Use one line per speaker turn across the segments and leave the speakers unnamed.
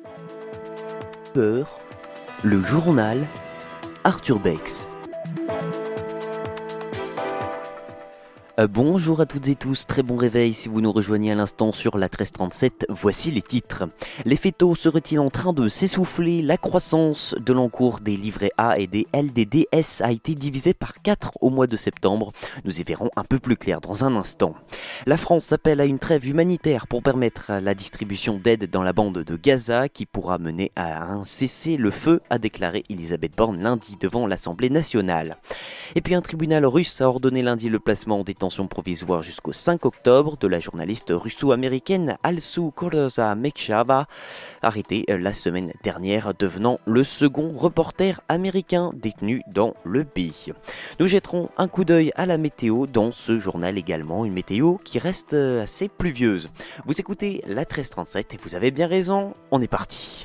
Peur, le journal, Arthur Bex. Bonjour à toutes et tous, très bon réveil si vous nous rejoignez à l'instant sur la 1337, voici les titres. Les fétos seraient-ils en train de s'essouffler? La croissance de l'encours des livrets A et des LDDS a été divisée par 4 au mois de septembre. Nous y verrons un peu plus clair dans un instant. La France appelle à une trêve humanitaire pour permettre la distribution d'aide dans la bande de Gaza qui pourra mener à un cessez-le-feu, a déclaré Elisabeth Borne lundi devant l'Assemblée nationale. Et puis un tribunal russe a ordonné lundi le placement en détention provisoire jusqu'au 5 octobre de la journaliste russo-américaine Alsu Koloza-Mekshava, arrêtée la semaine dernière, devenant le second reporter américain détenu dans le pays. Nous jetterons un coup d'œil à la météo dans ce journal également, une météo qui reste assez pluvieuse. Vous écoutez la 1337 et vous avez bien raison, on est parti.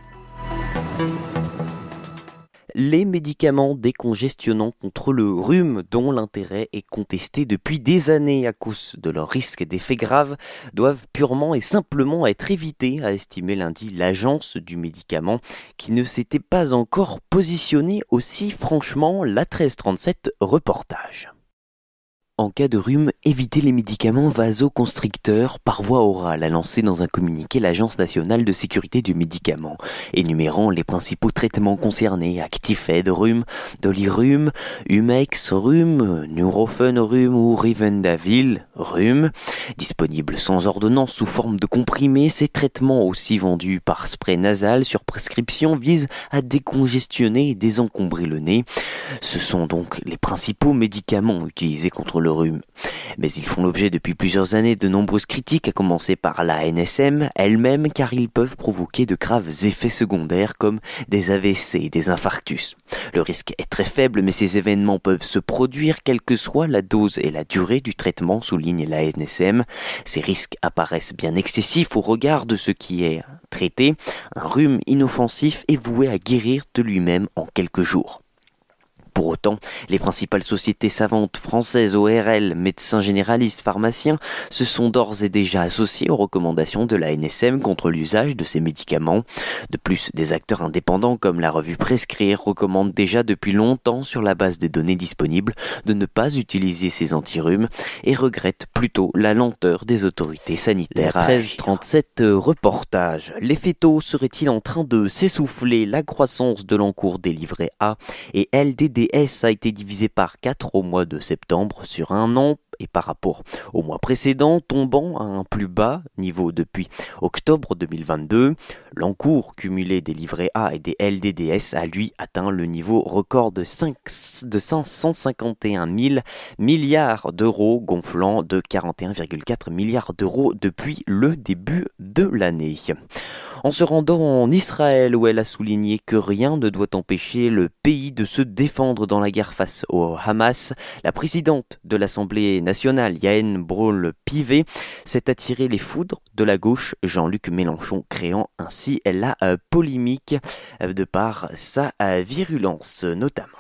Les médicaments décongestionnants contre le rhume, dont l'intérêt est contesté depuis des années à cause de leurs risques d'effets graves, doivent purement et simplement être évités, a estimé lundi l'agence du médicament, qui ne s'était pas encore positionnée aussi franchement. La 1337 reportage. En cas de rhume, évitez les médicaments vasoconstricteurs par voie orale, a lancé dans un communiqué l'Agence nationale de sécurité du médicament, énumérant les principaux traitements concernés: Actifed rhume, Dolirum, Humex rhume, Nurofen rhume ou Rivendavil rhume. Disponibles sans ordonnance sous forme de comprimés, ces traitements, aussi vendus par spray nasal sur prescription, visent à décongestionner et désencombrer le nez. Ce sont donc les principaux médicaments utilisés contre le rhume. Mais ils font l'objet depuis plusieurs années de nombreuses critiques, à commencer par la ANSM elle-même, car ils peuvent provoquer de graves effets secondaires comme des AVC et des infarctus. Le risque est très faible, mais ces événements peuvent se produire quelle que soit la dose et la durée du traitement, souligne la ANSM. Ces risques apparaissent bien excessifs au regard de ce qui est traité. Un rhume inoffensif est voué à guérir de lui-même en quelques jours. Pour autant, les principales sociétés savantes françaises, ORL, médecins généralistes, pharmaciens, se sont d'ores et déjà associés aux recommandations de la NSM contre l'usage de ces médicaments. De plus, des acteurs indépendants comme la revue Prescrire recommandent déjà depuis longtemps, sur la base des données disponibles, de ne pas utiliser ces antirhumes et regrettent plutôt la lenteur des autorités sanitaires. 1337 reportage. Les fétos seraient-ils en train de s'essouffler? La croissance de l'encours des livrets A et LDDS a été divisé par 4 au mois de septembre sur un an et par rapport au mois précédent, tombant à un plus bas niveau depuis octobre 2022. L'encours cumulé des livrets A et des LDDS a lui atteint le niveau record de 551 000 milliards d'euros, gonflant de 41,4 milliards d'euros depuis le début de l'année. En se rendant en Israël, où elle a souligné que rien ne doit empêcher le pays de se défendre dans la guerre face au Hamas, la présidente de l'Assemblée nationale, Yael Braun-Pivet, s'est attiré les foudres de la gauche, Jean-Luc Mélenchon, créant ainsi la polémique de par sa virulence notamment.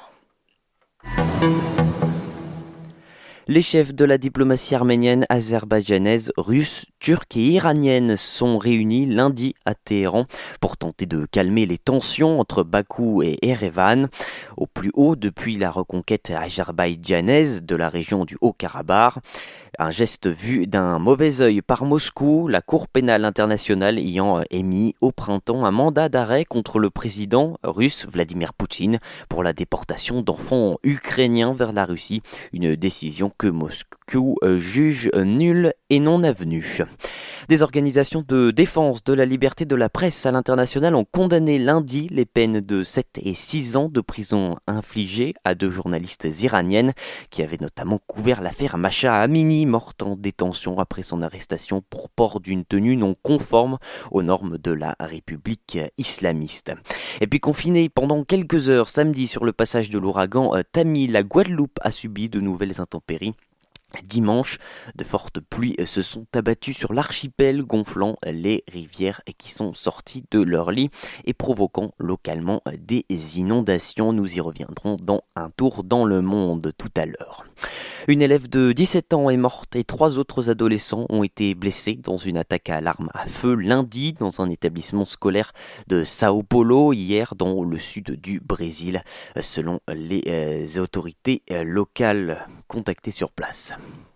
Les chefs de la diplomatie arménienne, azerbaïdjanaise, russe, turque et iranienne sont réunis lundi à Téhéran pour tenter de calmer les tensions entre Bakou et Erevan, au plus haut depuis la reconquête azerbaïdjanaise de la région du Haut-Karabakh. Un geste vu d'un mauvais œil par Moscou, la Cour pénale internationale ayant émis au printemps un mandat d'arrêt contre le président russe Vladimir Poutine pour la déportation d'enfants ukrainiens vers la Russie, une décision que Moscou juge nulle et non avenue. Des organisations de défense de la liberté de la presse à l'international ont condamné lundi les peines de 7 et 6 ans de prison infligées à 2 journalistes iraniennes qui avaient notamment couvert l'affaire Mahsa Amini, morte en détention après son arrestation pour port d'une tenue non conforme aux normes de la République islamiste. Et puis confinée pendant quelques heures samedi sur le passage de l'ouragan Tammy, la Guadeloupe a subi de nouvelles intempéries. Dimanche, de fortes pluies se sont abattues sur l'archipel, gonflant les rivières qui sont sorties de leur lit et provoquant localement des inondations. Nous y reviendrons dans un tour dans le monde tout à l'heure. Une élève de 17 ans est morte et 3 autres adolescents ont été blessés dans une attaque à l'arme à feu lundi dans un établissement scolaire de Sao Paulo, hier dans le sud du Brésil, selon les autorités locales contactées sur place.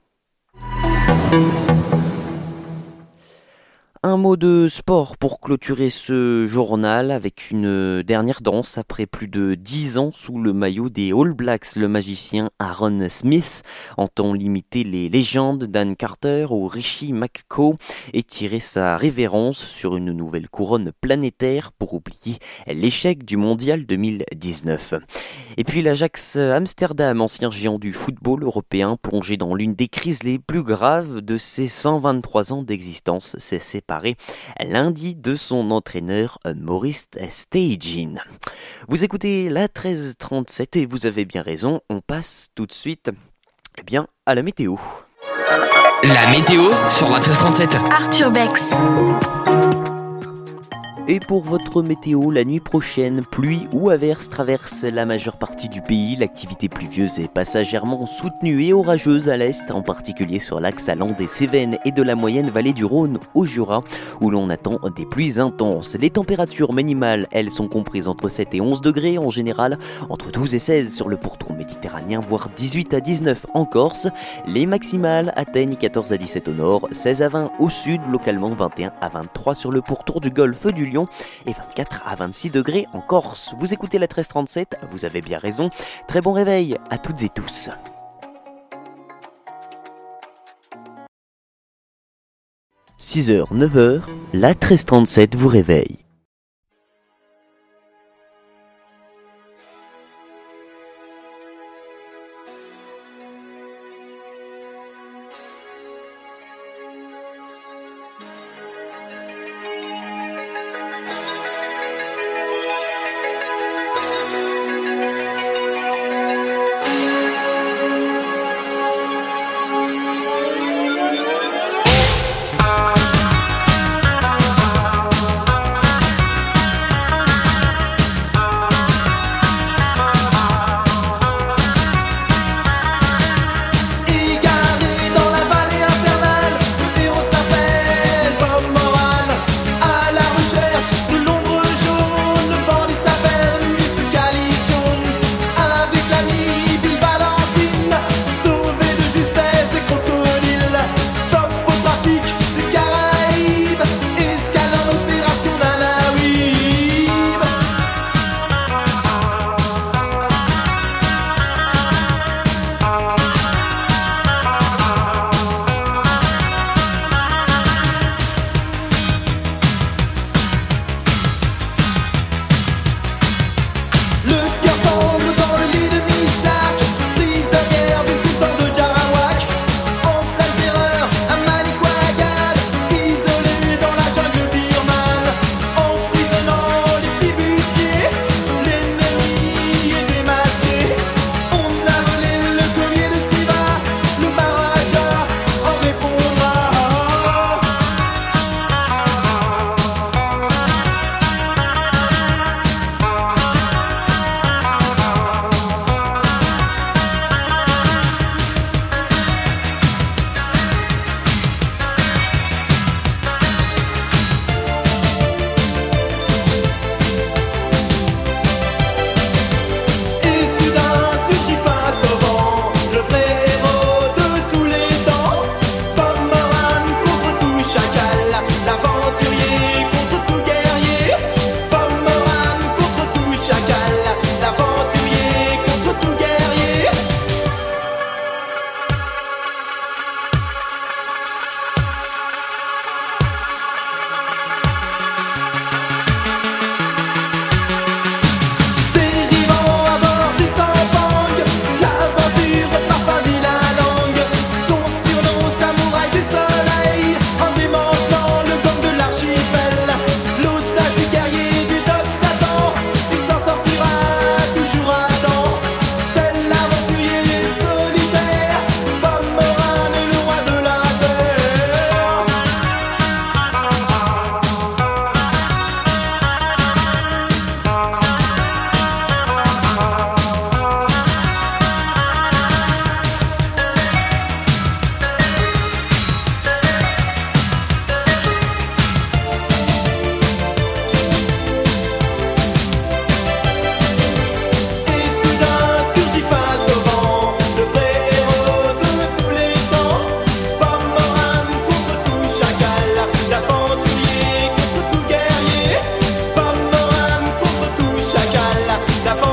Un mot de sport pour clôturer ce journal avec une dernière danse après plus de 10 ans sous le maillot des All Blacks. Le magicien Aaron Smith entend limiter les légendes Dan Carter ou Richie McCaw et tirer sa révérence sur une nouvelle couronne planétaire pour oublier l'échec du mondial 2019. Et puis l'Ajax Amsterdam, ancien géant du football européen, plongé dans l'une des crises les plus graves de ses 123 ans d'existence, s'est séparé lundi de son entraîneur Maurice Stagin. Vous écoutez la 1337 et vous avez bien raison, on passe tout de suite à la météo.
La météo sur la 1337.
Arthur Bex.
Et pour votre météo, la nuit prochaine, pluie ou averse traverse la majeure partie du pays. L'activité pluvieuse est passagèrement soutenue et orageuse à l'est, en particulier sur l'axe allant des Cévennes et de la moyenne vallée du Rhône au Jura, où l'on attend des pluies intenses. Les températures minimales, elles, sont comprises entre 7 et 11 degrés en général, entre 12 et 16 sur le pourtour méditerranéen, voire 18 à 19 en Corse. Les maximales atteignent 14 à 17 au nord, 16 à 20 au sud, localement 21 à 23 sur le pourtour du golfe du Lion et 24 à 26 degrés en Corse. Vous écoutez la 1337, vous avez bien raison. Très bon réveil à toutes et tous. 6h, 9h, la 1337 vous réveille.
d'avant.